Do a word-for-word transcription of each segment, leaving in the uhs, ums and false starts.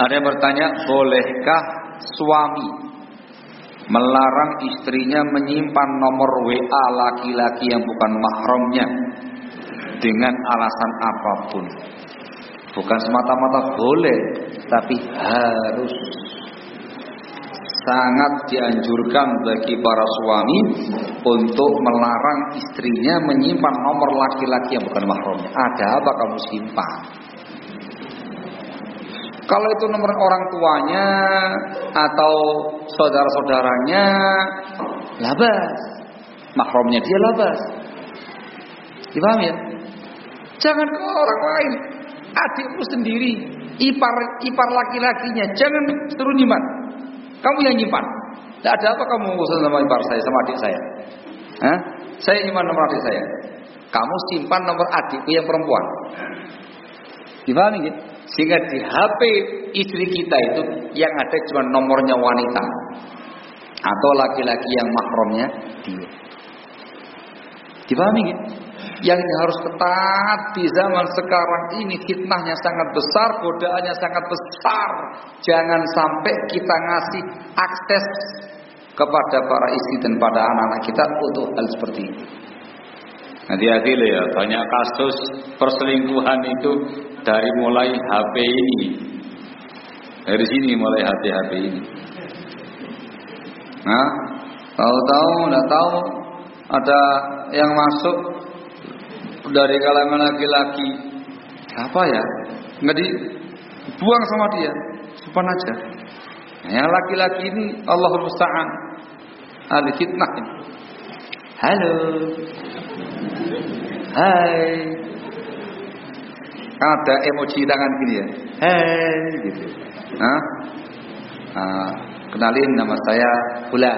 Ada yang bertanya, bolehkah suami melarang istrinya menyimpan nomor W A laki-laki yang bukan mahramnya dengan alasan apapun? Bukan semata-mata boleh, tapi harus. Sangat dianjurkan bagi para suami untuk melarang istrinya menyimpan nomor laki-laki yang bukan mahramnya. Ada apa kamu simpan? Kalau itu nomor orang tuanya atau saudara-saudaranya, labas. Mahramnya dia labas. Dipaham ya? Jangan ke orang lain. Adikmu sendiri, ipar ipar laki-lakinya, jangan suruh nyimpan. Kamu yang nyimpan. Tidak ada apa kamu urusan sama ipar saya, sama adik saya. Hah? Saya nyimpan nomor adik saya. Kamu simpan nomor adikku yang perempuan. Dipahami ya? Sehingga di H P istri kita itu yang ada cuma nomornya wanita atau laki-laki yang mahramnya dia. Dipahami ya? Yang harus ketat di zaman sekarang ini, fitnahnya sangat besar, godaannya sangat besar. Jangan sampai kita ngasih akses kepada para istri dan pada anak-anak kita untuk hal seperti itu. Hati-hati loh ya, banyak kasus perselingkuhan itu dari mulai H P ini. Dari sini mulai H P-H P ini. Nah, tahu-tahu, nggak tahu ada yang masuk dari kalangan laki-laki, apa ya, nggak dibuang sama dia, simpan aja. Nah, yang laki-laki ini Allahul Musta'an, ahli fitnah ini. Halo, hai, kan ada emoji tangan gini ya, hai, gitu. Nah, nah, kenalin nama saya Fulan.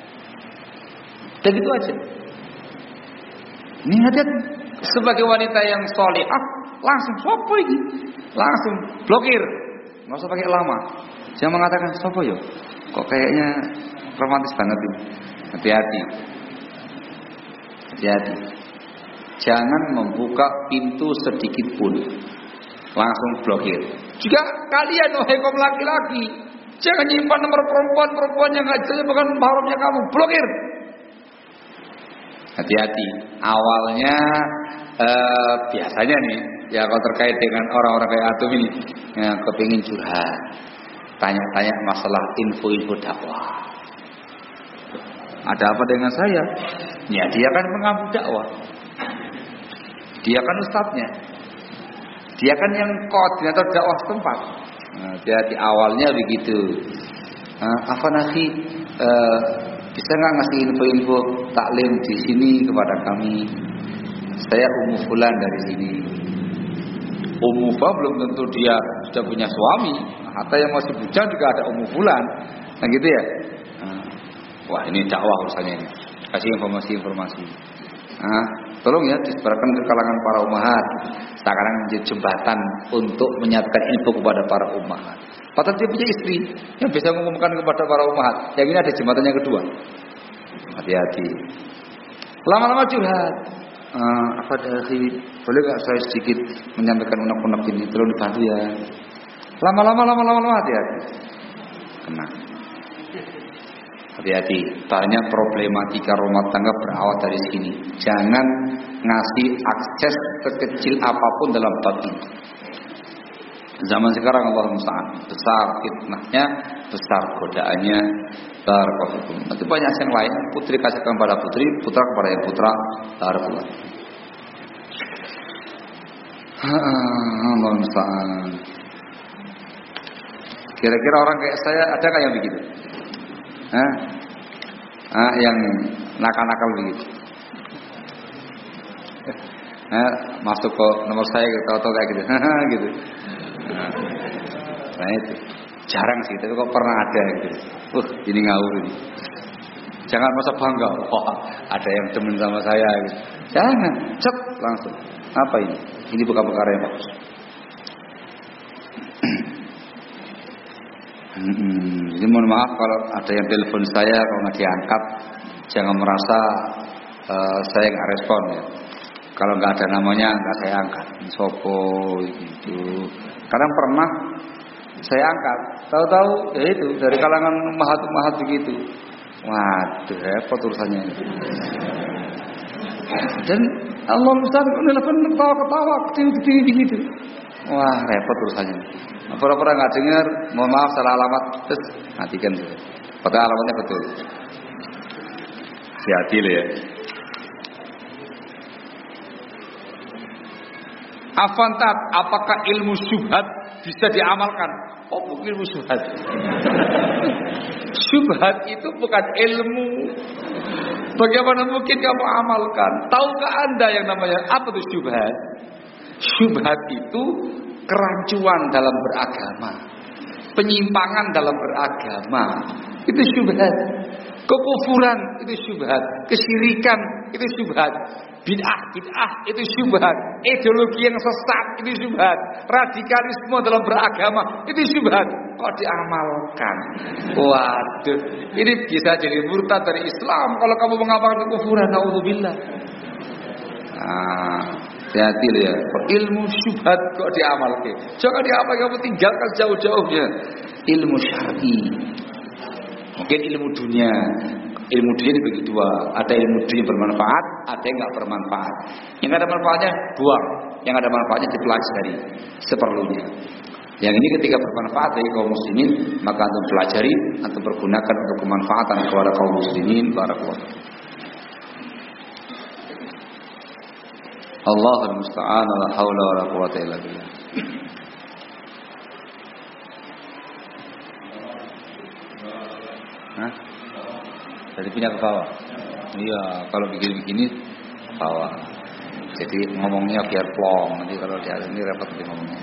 Dan gitu aja. Ini hati-hati. Sebagai wanita yang solihah, langsung sopo ini, langsung blokir, nggak usah pakai lama. Jangan mengatakan sopo yo, kok kayaknya romantis banget ini. Hati-hati, hati-hati. Jangan membuka pintu sedikit pun, langsung blokir. Juga kalian wahai kaum laki-laki, jangan nyimpan nomor perempuan-perempuan yang nggak jelas bukan mahramnya kamu, blokir. Hati-hati. Awalnya eh, biasanya nih, ya kalau terkait dengan orang-orang kayak Atum ini, yang kepingin curhat, tanya-tanya masalah info-info dakwah. Ada apa dengan saya? Ya dia kan mengampu dakwah, dia kan ustadznya, dia kan yang koordinator dakwah setempat. Nah, hati-hati awalnya begitu. Nah, apa nasi? Eh, Bisa nggak ngasih info-info taklim di sini kepada kami? Saya Ummu Fulan dari sini. Ummu Fulan belum tentu dia sudah punya suami. Atau yang masih bujang juga ada Ummu Fulan. Nah gitu ya. Nah, wah ini dakwah urusannya ini. Kasih informasi-informasi. Nah, tolong ya disebarkan ke kalangan para ummahat. Sekarang menjadi jembatan untuk menyatakan info kepada para ummahat. Padahal dia punya istri yang bisa mengumumkan kepada para ummahat. Yang ini ada jembatan yang kedua. Hati-hati. Lama-lama curhat. Uh, apa dari boleh gak saya sedikit menyampaikan unek-unek ini? Tolong dibantu ya. Lama-lama, lama-lama, lama hati-hati. Kena. Hati-hati. Banyak problematika rumah tangga berawal dari sini. Jangan ngasih akses sekecil apapun dalam bab ini. Zaman sekarang Allah musta'an, besar fitnahnya, besar godaannya, barakallahu. Nanti banyak yang lain, putri kasihkan pada putri, putra kepada yang putra, barakallahu. Allah musta'an. Kira-kira orang kayak saya ada nggak yang begitu? Hah? Ah, yang nakal-nakal begitu. Nah, masuk ke nomor saya tahu-tahu kayak gitu, gitu. Nah, nah itu jarang sih, tapi kok pernah ada gitu. Uh, ini ngawur ini. Jangan masa bangga, wah ada yang demen sama saya gitu. Jangan, cet langsung. Apa ini? Ini bukan perkara yang bagus. hmm, Jadi mohon maaf kalau ada yang telepon saya kalau nggak diangkat, jangan merasa uh, saya nggak respon ya. Kalau nggak ada namanya nggak saya angkat. Sopo gitu. Kadang pernah Saya angkat. Tahu-tahu ya itu dari kalangan mahat-mahat begitu. Waduh, repot urusannya. Dan Allah Ustaz nelfon ketawa-ketawa, ketiwi-ketiwi begitu. Wah, repot urusannya. Pura-pura nggak dengar, mohon maaf salah alamat, terus matikan saja. Padahal alamatnya betul. Hati-hati loh ya. Afantat, apakah ilmu syubhat bisa diamalkan? Oh, bukan ilmu syubhat. Syubhat itu bukan ilmu. Bagaimana mungkin kamu amalkan? Tahukah Anda yang namanya apa itu syubhat? Syubhat itu kerancuan dalam beragama, penyimpangan dalam beragama. Itu syubhat. Kekufuran itu syubhat, kesyirikan itu syubhat, bid'ah bid'ah itu syubhat, ideologi yang sesat itu syubhat, radikalisme dalam beragama itu syubhat. Kok diamalkan? Waduh, ini bisa jadi murtad dari Islam kalau kamu mengamalkan kekufuran. Naudzubillah. Nah, hati-hati ya. Ilmu syubhat kok diamalkan? Jangan diamalkan, kamu tinggalkan jauh-jauhnya. Ilmu syar'i. Mungkin ilmu dunia. Ilmu dunia dibagi dua. Ada ilmu dunia bermanfaat, ada yang nggak bermanfaat. Yang ada manfaatnya buang, yang ada manfaatnya dipelajari seperlunya. Yang ini ketika bermanfaat bagi kaum muslimin, maka antum pelajari, antum pergunakan untuk kemanfaatan kepada kaum muslimin. Barakallahu. Allahul musta'an, la haula wala quwwata illa billah. Hah? Jadi pindah ke bawah. Iya, kalau begini-begini bawah. Jadi ngomongnya biar plong. Nanti kalau di atas ini repot di ngomongnya.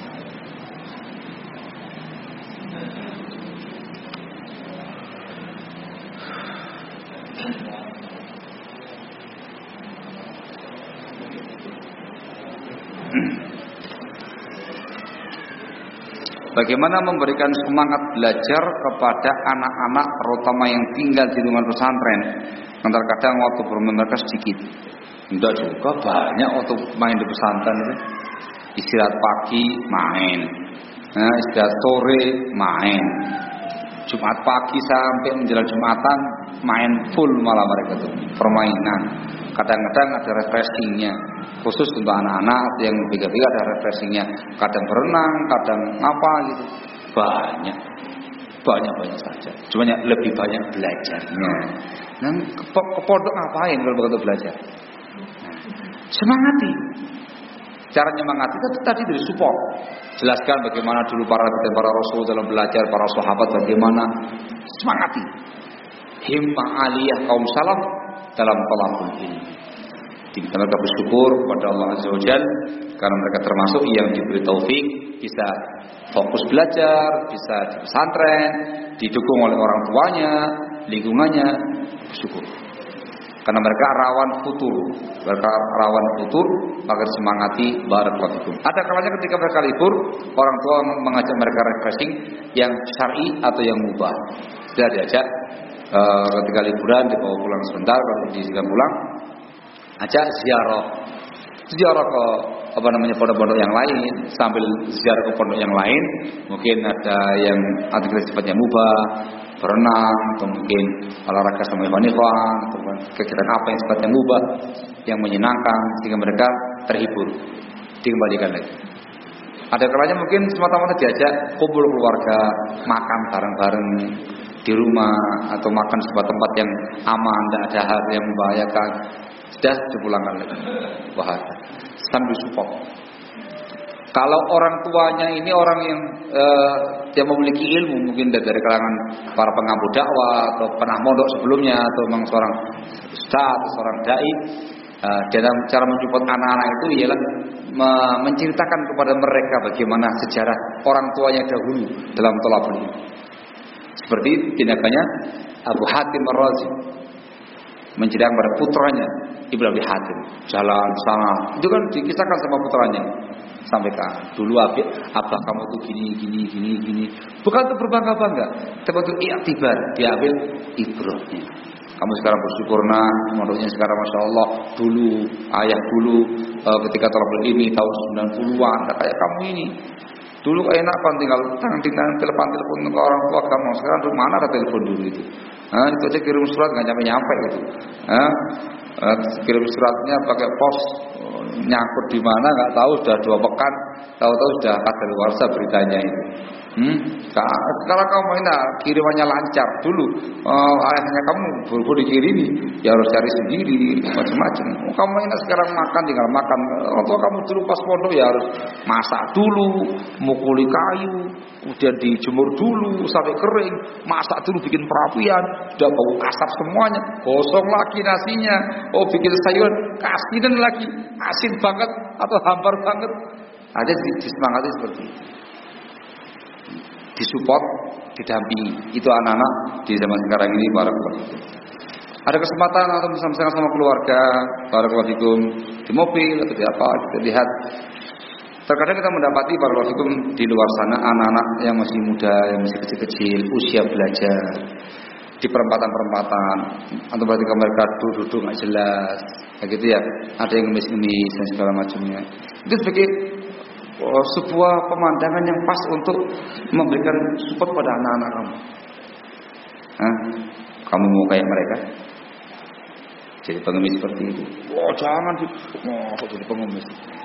Bagaimana memberikan semangat belajar kepada anak-anak terutama yang tinggal di lingkungan pesantren yang terkadang waktu bermain mereka sedikit. Enggak juga, banyak waktu main di pesantren itu. Istirahat pagi main, nah, istirahat sore main, Jumat pagi sampai menjelang Jumatan main full malah mereka tuh permainan. Kadang-kadang ada refreshingnya khusus untuk anak-anak yang lebih-lebih ada refreshingnya. Kadang berenang, kadang apa gitu. Banyak, banyak-banyak saja. Cuma lebih banyak belajarnya. Nah, ke, ke pondok ngapain kalau begitu belajar? Nah, semangati. Cara nyemangati itu tadi dari support. Jelaskan bagaimana dulu para nabi, para rasul dalam belajar, para sahabat bagaimana. Semangati. Himmah aliyah kaum salaf dalam talabul ilmi. Kita mereka bersyukur kepada Allah Azza wa Jalla karena mereka termasuk yang diberi taufik bisa fokus belajar, bisa di pesantren, didukung oleh orang tuanya, lingkungannya, bersyukur. Karena mereka rawan futur, mereka rawan futur, maka semangati barakallahu fikum. Ada kalanya ketika mereka libur, orang tua mengajak mereka refreshing yang syar'i atau yang mubah. Sudah diajak e, ketika liburan dibawa pulang sebentar, kalau diizinkan pulang, ajak ziarah, ziarah ke apa namanya pondok-pondok yang lain, sambil ziarah ke pondok yang lain, mungkin ada yang aktivitas sifatnya mubah, berenang, atau mungkin olahraga sama ikhwan-ikhwan, atau kegiatan apa yang sifatnya mubah, yang menyenangkan sehingga mereka terhibur, dikembalikan lagi. Ada kalanya mungkin semata-mata diajak kumpul keluarga, makan bareng-bareng di rumah, atau makan sebuah tempat yang aman, tidak ada hal yang membahayakan. Sudah dipulangkan lagi. Wah, sambil support. Kalau orang tuanya ini orang yang uh, dia memiliki ilmu, mungkin dari kalangan para pengampu dakwah atau pernah mondok sebelumnya, atau memang seorang ustaz atau seorang dai, uh, dalam cara mensupport anak-anak itu ialah me- menceritakan kepada mereka bagaimana sejarah orang tuanya dahulu dalam thalabul ilmi. Seperti tindakannya Abu Hatim Ar-Razi menceritakan pada putranya Ibnu Abi Hatim jalan sana, itu kan dikisahkan sama putranya. Sampaikan dulu abis abah kamu tuh gini gini gini gini, bukan untuk berbangga-bangga, tapi untuk iktibar, diambil ibrahnya. Kamu sekarang bersyukur nah, mondoknya sekarang masya Allah. Dulu ayah dulu e, ketika thalabul ilmi tahun sembilan puluhan, tak kayak kamu ini. Dulu enak kan tinggal tangan tinggal telepon telepon ke orang tua kamu. Sekarang tuh mana ada telepon dulu itu? Nah, itu aja kirim surat nggak nyampe nyampe gitu. Nah, kirim suratnya pakai pos, nyangkut di mana nggak tahu, sudah dua pekan, tahu-tahu sudah kadaluarsa beritanya itu. Hmm, kalau kamu ini kirimannya lancar dulu, uh, ayahnya kamu buru-buru dikirimi, ya harus cari sendiri macam-macam. Oh, kamu ini sekarang makan tinggal makan. Atau kamu dulu pas pondok ya harus masak dulu, mukuli kayu, kemudian dijemur dulu sampai kering, masak dulu bikin perapian, sudah bau asap semuanya, gosong lagi nasinya, oh bikin sayuran, kasinan lagi, asin banget atau hambar banget. Ada disemangati seperti itu. Disupport, didampingi. Itu anak-anak di zaman sekarang ini barakallahu fikum. Ada kesempatan atau bersama-sama sama keluarga, barakallahu fikum, di mobil atau di apa, kita lihat. Terkadang kita mendapati barakallahu fikum di luar sana anak-anak yang masih muda, yang masih kecil-kecil, usia belajar di perempatan-perempatan, atau ketika mereka duduk-duduk nggak jelas, kayak gitu ya. Ada yang ngemis-ngemis dan segala macamnya. Itu sebagai Oh, sebuah pemandangan yang pas untuk memberikan support pada anak-anak kamu. Hah? Kamu mau kayak mereka? Jadi pengemis seperti itu. Oh, jangan di, oh, jadi pengemis.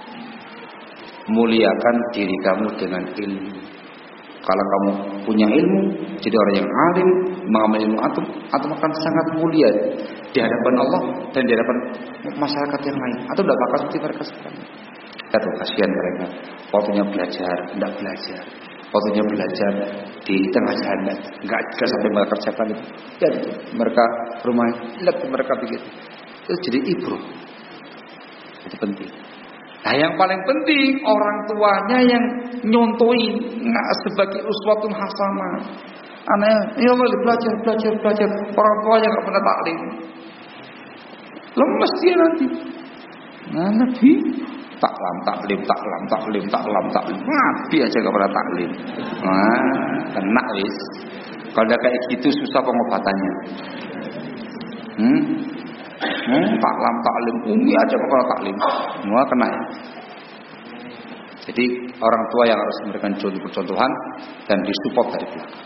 Muliakan diri kamu dengan ilmu. Kalau kamu punya ilmu, jadi orang yang alim, mengamal ilmu antum, antum akan sangat mulia di hadapan Allah dan di hadapan masyarakat yang lain. Atau tidak bakal seperti mereka sekarang. Atau kasihan mereka, waktunya belajar, tidak belajar, waktunya belajar di tengah jalan, nggak juga sampai mereka kerjakan itu. Ya, mereka rumah, lihat mereka begitu. Itu jadi ibro, itu penting. Nah, yang paling penting orang tuanya yang nyontoi, nggak sebagai uswatun hasanah. Anaknya, ya Allah belajar, belajar, belajar. Orang tuanya nggak pernah taklim, lemes dia nanti. Nah, Nabi taklam, taklim, taklam, taklim, taklam, taklim. Nabi aja gak pernah taklim. Nah, kena wis. Kalau udah kayak gitu susah pengobatannya. Hmm? Hmm, taklam, taklim, umi aja gak pernah taklim. Semua kena ya. Jadi orang tua yang harus memberikan contoh-contohan dan disupport dari belakang.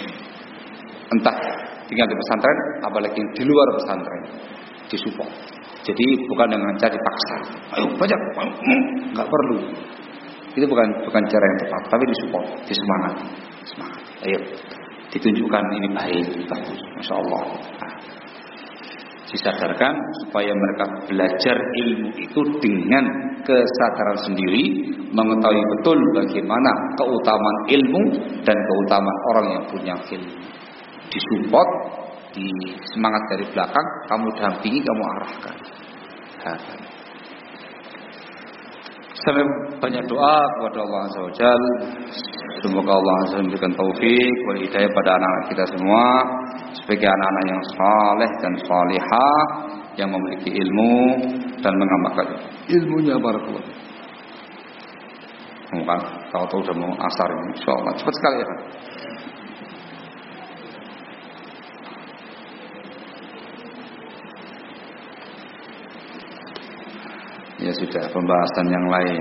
Entah tinggal di pesantren, apalagi di luar pesantren, disupport. Jadi bukan dengan cara dipaksa. Ayo baca, nggak perlu. Itu bukan bukan cara yang tepat, tapi disupport, disemangati, semangat. Ayo, ditunjukkan ini baik, bagus, masya Allah. Nah, disadarkan supaya mereka belajar ilmu itu dengan kesadaran sendiri, mengetahui betul bagaimana keutamaan ilmu dan keutamaan orang yang punya ilmu. Disupport, di semangat dari belakang, kamu dampingi, kamu arahkan. Sampai banyak doa kepada Allah Azza wa Jalla. Semoga Allah Azza wa Jalla memberikan taufik wal hidayah pada anak-anak kita semua sebagai anak-anak yang saleh dan salihah, yang memiliki ilmu dan mengamalkan ilmunya. Barakallahu. Mungkin tahu-tahu sudah mau asar ini, insyaallah cepat sekali ya. Ya sudah, pembahasan yang lain.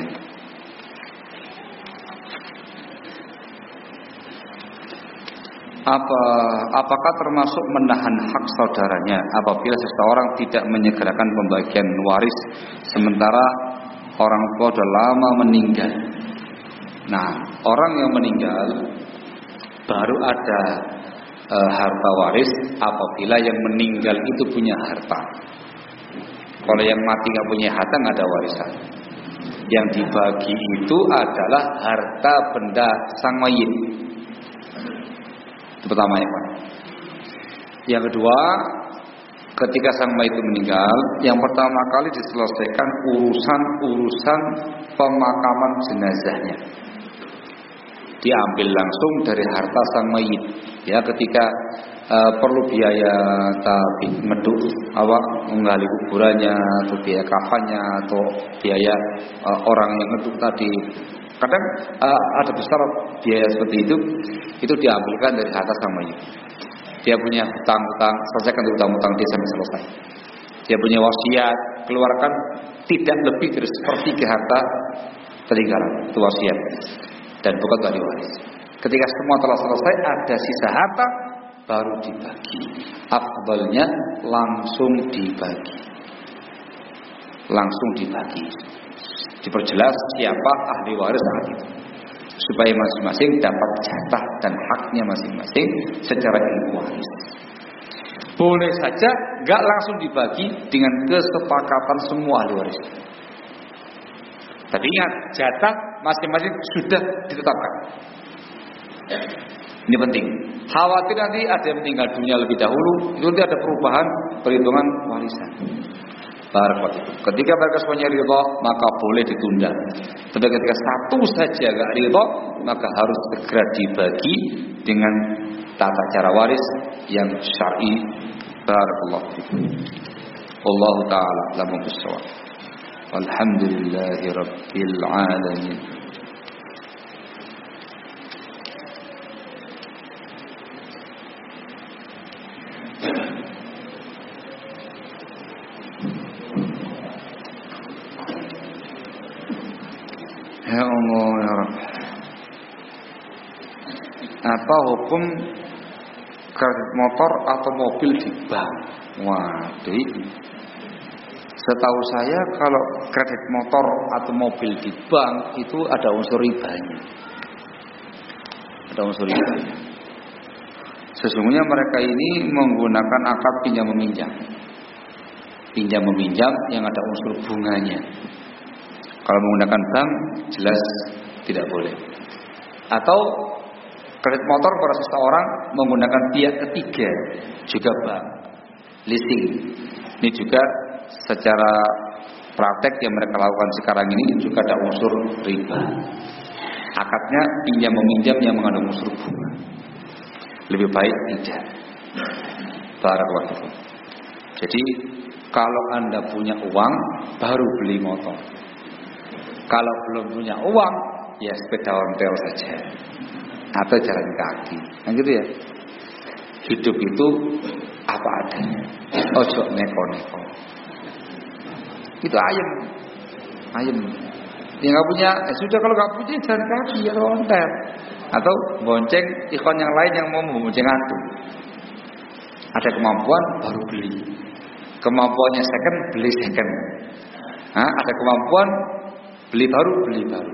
Apa apakah termasuk menahan hak saudaranya apabila seseorang tidak menyegerakan pembagian waris sementara orang tua sudah lama meninggal? Nah, orang yang meninggal baru ada e, harta waris apabila yang meninggal itu punya harta. Kalau yang mati nggak punya harta, nggak ada warisan. Yang dibagi itu adalah harta benda sang mayit. Itu pertama ya Pak. Yang kedua, ketika sang mayit itu meninggal, yang pertama kali diselesaikan urusan-urusan pemakaman jenazahnya. Diambil langsung dari harta sang mayit. Ya, ketika Uh, perlu biaya tapi ngeduk awak menggali kuburannya atau biaya kafannya atau biaya uh, orang yang ngeduk tadi. Kadang uh, ada besar biaya seperti itu, itu diambilkan dari harta sang mayit. Dia punya hutang-hutang, selesaikan hutang-hutang dia sampai selesai. Dia punya wasiat, keluarkan tidak lebih dari sepertiga harta peninggalan, itu wasiat. dan bukan ahli waris. Ketika semua telah selesai, ada sisa harta, baru dibagi. Afdalnya langsung dibagi. Langsung dibagi. Diperjelas siapa ahli waris saat itu, supaya masing-masing dapat jatah dan haknya masing-masing secara ilmu waris. Boleh saja gak langsung dibagi dengan kesepakatan semua ahli waris. Tapi ingat, jatah masing-masing sudah ditetapkan. Ini penting. Khawatir nanti ada yang meninggal dunia lebih dahulu, itu nanti ada perubahan perhitungan warisan. Barakallahu. Ketika mereka semuanya ridha, maka boleh ditunda. Tapi ketika satu saja gak ridha, maka harus segera dibagi dengan tata cara waris yang syar'i. Barakallahu fikum. Wallahu ta'ala a'lamu bis-shawab. Walhamdulillahi rabbil alamin. Ya Allah ya Rabb. Apa hukum kredit motor atau mobil di bank? Waduh, setahu saya kalau kredit motor atau mobil di bank itu ada unsur ribanya. Ada unsur ribanya. Sesungguhnya mereka ini menggunakan akad pinjam meminjam. Pinjam meminjam yang ada unsur bunganya. Kalau menggunakan bank jelas tidak boleh. Atau kredit motor pada seseorang menggunakan pihak ketiga juga bank, leasing. Ini juga secara praktek yang mereka lakukan sekarang ini juga ada unsur riba. Akadnya pinjam meminjam yang mengandung unsur bunga. Lebih baik tidak. Barakallahu. Jadi kalau Anda punya uang baru beli motor. Kalau belum punya uang, ya sepeda ontel saja atau jalan kaki. Nah gitu ya. Hidup itu apa adanya. Ojo neko-neko. Itu ayem, ayem. Yang nggak punya, eh, sudah kalau nggak punya jalan kaki ya ontel. Atau bonceng ikhwan yang lain yang mau membonceng antum. Ada kemampuan baru beli. Kemampuannya second beli second. Nah, ada kemampuan beli baru, beli baru.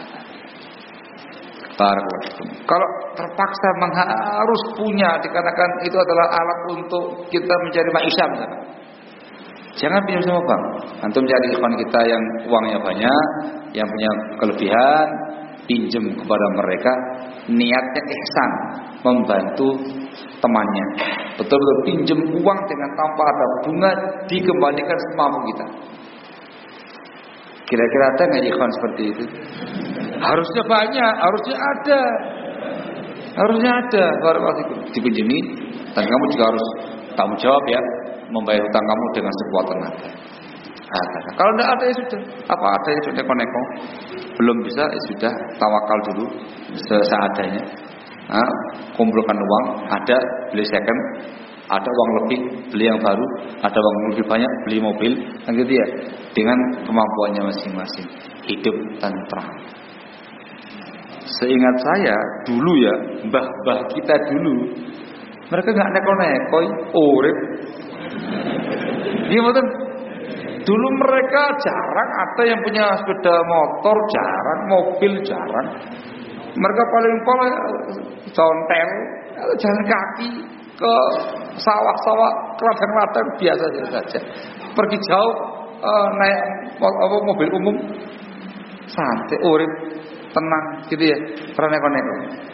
Kalau terpaksa harus punya, dikarenakan itu adalah alat untuk kita mencari maisha misalkan, jangan pinjam sama bank. Antum cari ikhwan kita yang uangnya banyak, yang punya kelebihan, pinjam kepada mereka. Niatnya ihsan, membantu temannya. Betul-betul pinjam uang dengan tanpa ada bunga, dikembalikan semampu kita. Kira-kira ada nggak ikhwan seperti itu? Harusnya banyak, harusnya ada, harusnya ada. Barakallahu dipinjemi, dan kamu juga harus tanggung jawab ya, membayar hutang kamu dengan sekuat tenaga. Ada. Kalau tidak ada ya sudah, apa ada ya sudah neko-neko. Belum bisa ya sudah, tawakal dulu seadanya. Nah, kumpulkan uang, ada beli second. Ada uang lebih, beli yang baru. Ada uang lebih banyak, beli mobil. Kan gitu ya. Dengan kemampuannya masing-masing. Hidup tentram. Seingat saya dulu ya, mbah-mbah kita dulu, mereka nggak neko-neko, urip. Gimana? Dulu mereka jarang ada yang punya sepeda motor, jarang, mobil jarang. Mereka paling-paling contel, jalan kaki ke sawah-sawah, ke ladang-ladang biasa saja. Pergi jauh uh, naik apa, mobil umum, santai, urip, tenang, gitu ya. Karena neko-neko.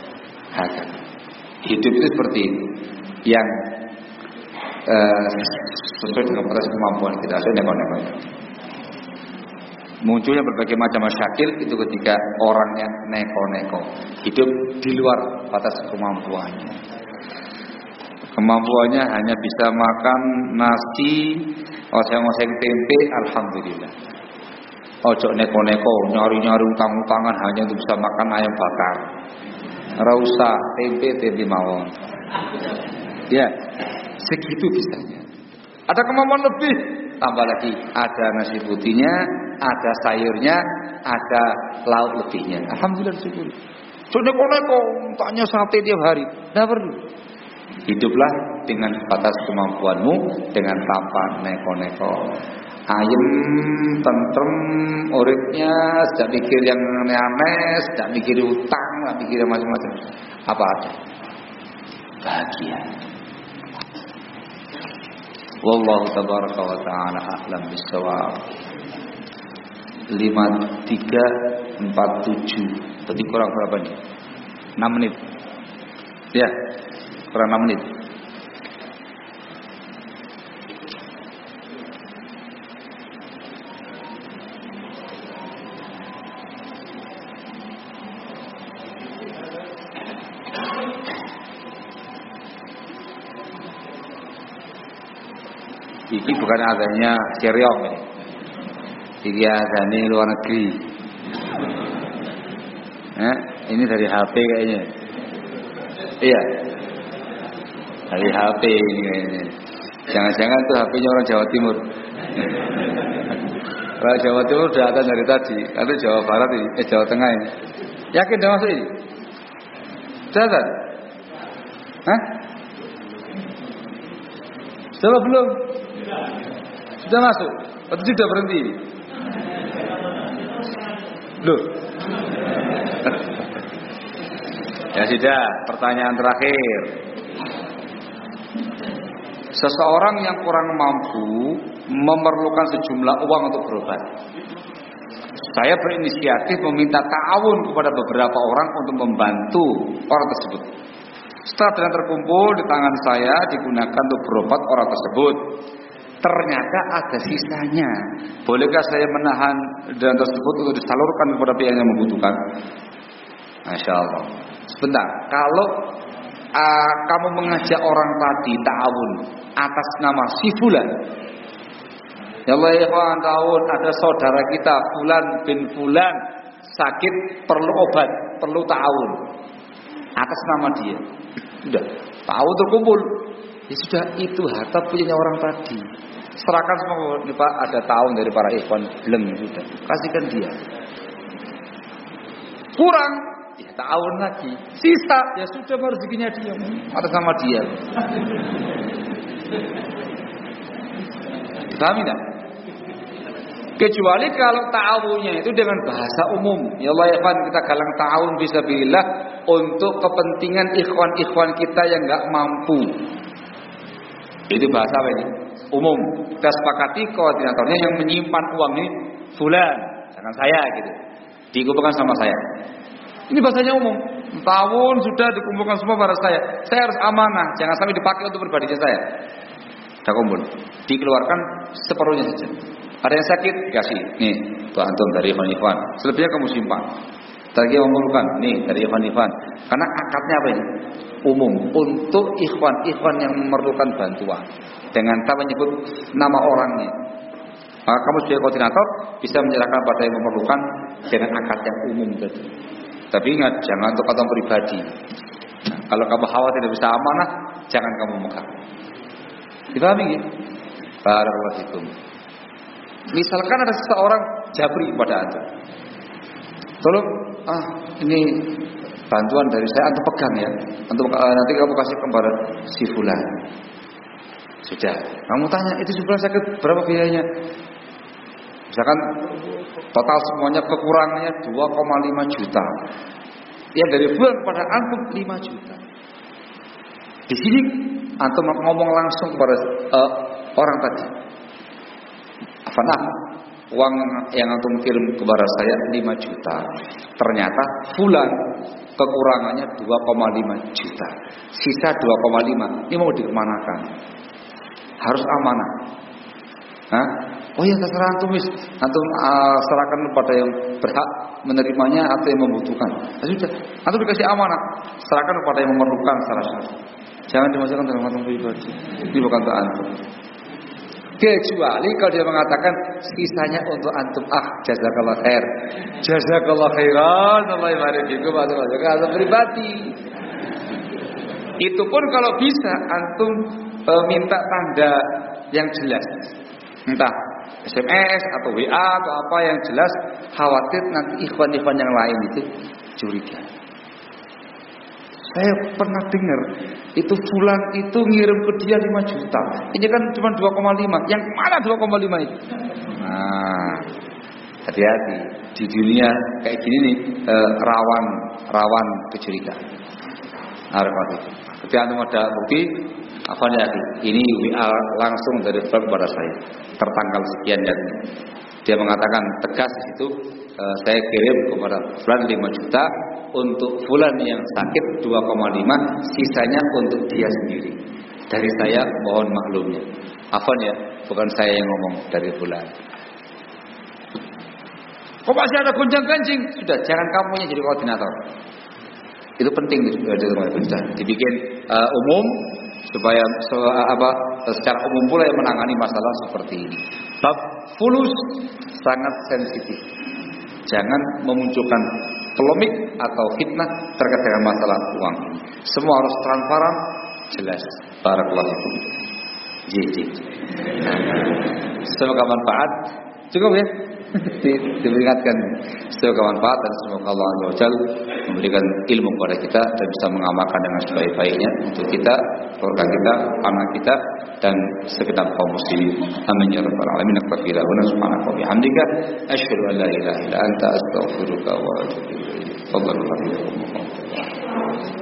Hidup itu seperti itu, yang uh, sesuai dengan batas kemampuan kita. Saya neko-neko. Munculnya berbagai macam masyakil itu ketika orangnya neko-neko, hidup di luar batas kemampuannya. Kemampuannya hanya bisa makan nasi, oseng-oseng tempe, alhamdulillah. Ojo neko-neko, nyari-nyari utang-utangan hanya untuk bisa makan ayam bakar. Ora usah tempe tempe mawon. Ya, segitu bisanya. Ada kemampuan lebih, tambah lagi, ada nasi putihnya, ada sayurnya, ada lauk lebihnya. Alhamdulillah syukur. So neko-neko tanya sate tiap hari. Tidak perlu. Hiduplah dengan batas kemampuanmu, dengan tanpa neko-neko. Ayem, tentrem, uripnya, tidak mikir yang aneh-aneh, tidak mikir utang, tidak mikir macam-macam. Apa ada? Bahagia. Wallahu tabaraka wa ta'ala a'lam bissawab. lima tiga empat tujuh. Tadi kurang berapa nih? enam menit. Ya, kurang enam menit. Ini bukan adanya Syriok ini. Ini adanya luar negeri. Eh, ini dari H P kayaknya. Iya. Dari H P ini kayaknya. Jangan-jangan itu H P-nya orang Jawa Timur. Orang Jawa Timur udah ada dari tadi. Atau Jawa Barat ini, eh Jawa Tengah ini. Yakin udah masuk ini? Sudah kan? Hah? Sudah belum? Sudah masuk? Atau sudah berhenti? Loh. Ya sudah, pertanyaan terakhir. Seseorang yang kurang mampu memerlukan sejumlah uang untuk berobat. Saya berinisiatif meminta ta'awun kepada beberapa orang untuk membantu orang tersebut. Setelah dana terkumpul di tangan saya digunakan untuk berobat orang tersebut. Ternyata ada sisanya. Bolehkah saya menahan dana tersebut untuk disalurkan kepada pihak yang membutuhkan? Masya Allah. Sebentar, kalau uh, kamu mengajak orang tadi ta'awun atas nama si fulan, ya Allah ya kawan ta'awun, ada saudara kita fulan bin fulan sakit perlu obat, perlu ta'awun atas nama dia. Sudah, ta'awun terkumpul. Ya sudah, itu harta punya orang tadi. Serahkan semua, ini Pak, ada ta'awun dari para ikhwan, belum, sudah, kasihkan dia. Kurang, ya ta'awun lagi. Sisa, ya sudah, baru rezekinya dia, atas nama dia. Paham tidak? Kecuali kalau ta'awunnya itu dengan bahasa umum. Ya Allah ya Pak, kita galang ta'awun fisabilillah untuk kepentingan ikhwan-ikhwan kita yang enggak mampu. Itu bahasa apa ini? Umum. Kita sepakati koordinatornya yang menyimpan uang ini fulan, jangan saya gitu. Dikumpulkan sama saya. Ini bahasanya umum. Ta'awun sudah dikumpulkan semua pada saya. Saya harus amanah, jangan sampai dipakai untuk pribadinya saya. Sudah kumpul. Dikeluarkan separuhnya saja. Ada yang sakit, dikasih. Nih, tuh antum dari Ikhwan Ikhwan. Selebihnya kamu simpan. Tadi mengumpulkan, nih dari Ikhwan Ikhwan. Karena akadnya apa ini? Umum. Untuk Ikhwan-Ikhwan yang memerlukan bantuan. Dengan tak menyebut nama orangnya. Maka kamu sebagai koordinator bisa menyerahkan pada yang memerlukan dengan akad yang umum tadi. Tapi ingat, jangan untuk kantong pribadi. Nah, kalau kamu khawatir tidak bisa amanah, jangan kamu megang. Dipahami ya? Barakallahu fikum. Misalkan ada seseorang jabri pada antum. Tolong, ah ini bantuan dari saya, antum pegang ya. Antum uh, nanti kamu kasih kepada si fulan. Sudah. Kamu tanya, itu si fulan sakit berapa biayanya? Misalkan total semuanya kekurangannya dua koma lima juta. Ya dari fulan kepada antum lima juta. Di sini antum ngomong langsung kepada uh, orang tadi. Nah, uang yang antum kirim kepada saya lima juta. Ternyata fulan kekurangannya dua koma lima juta. Sisa dua koma lima. Ini mau dikemanakan? Harus amanah. Hah? Oh ya, terserah antum, mis. Antum uh, serahkan kepada yang berhak menerimanya atau yang membutuhkan. Nah, sudah, antum dikasih amanah. Serahkan kepada yang memerlukan secara syar'i. Jangan dimasukkan dalam kantong pribadi. Ini bukan untuk antum. Kecuali kalau dia mengatakan sisanya untuk antum, ah jazakallah khair, jazakallah khairan, Allah barik fikum, atau antum pribadi. Itu pun kalau bisa antum e, minta tanda yang jelas, entah S M S atau W A atau apa yang jelas, khawatir nanti ikhwan-ikhwan yang lain itu curiga. Saya pernah dengar itu fulan itu ngirim ke dia lima juta. Ini kan cuma dua koma lima. Yang mana dua koma lima itu? Nah, hati-hati di dunia kayak gini nih eh, rawan rawan kecurigaan. Hati-hati. Ketika anda ada bukti, apa nih? Ini W A langsung dari firm kepada saya, tertanggal sekian dan dia mengatakan tegas di situ, e, saya kirim kepada fulan lima juta untuk fulan yang sakit dua koma lima, sisanya untuk dia sendiri. Dari saya mohon maklumnya. Afwan ya, bukan saya yang ngomong, dari fulan. Kok masih ada gonjang-ganjing? Sudah, jangan kamu yang jadi koordinator. Itu penting dibikin uh, umum supaya se, apa, secara umum pula yang menangani masalah seperti ini. Bab fulus sangat sensitif. Jangan memunculkan polemik atau fitnah terkait dengan masalah uang ini. Semua harus transparan, jelas. Barakallahu fikum. Jadi, semoga manfaat. Cukup ya. Di, diperingatkan semoga manfaat dan semoga Allah Azza wa Jalla memberikan ilmu kepada kita dan bisa mengamalkan dengan sebaik-baiknya untuk kita, keluarga kita, anak kita dan segenap kaum muslimin. Amin ya rabbal alamin. Astaghfirullah wa subhanaka wa bihamdika asyhadu an la ilaha illa anta astaghfiruka wa atubu ilaik. Fadlan